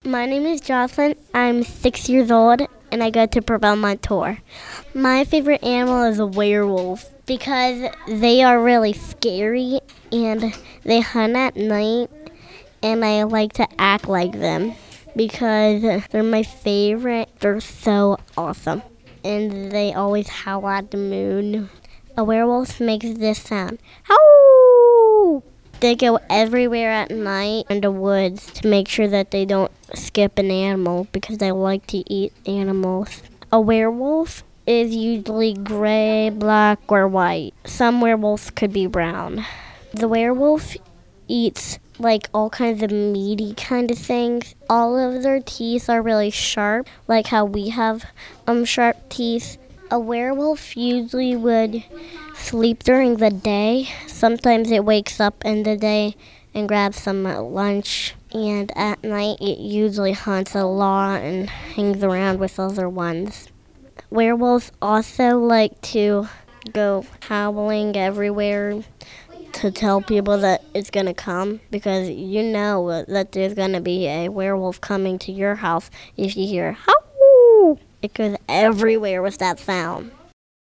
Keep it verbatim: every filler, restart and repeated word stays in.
My name is Jocelyn. I'm six years old, and I go to Belmont Tour. My favorite animal is a werewolf because they are really scary, and they hunt at night, and I like to act like them because they're my favorite. They're so awesome, and they always howl at the moon. A werewolf makes this sound. Howl! They go everywhere at night in the woods to make sure that they don't skip an animal because they like to eat animals. A werewolf is usually gray, black, or white. Some werewolves could be brown. The werewolf eats like all kinds of meaty kind of things. All of their teeth are really sharp, like how we have um sharp teeth. A werewolf usually would sleep during the day. Sometimes it wakes up in the day and grabs some lunch. And at night, it usually hunts a lot and hangs around with other ones. Werewolves also like to go howling everywhere to tell people that it's going to come, because you know that there's going to be a werewolf coming to your house if you hear howl. It goes everywhere with that sound.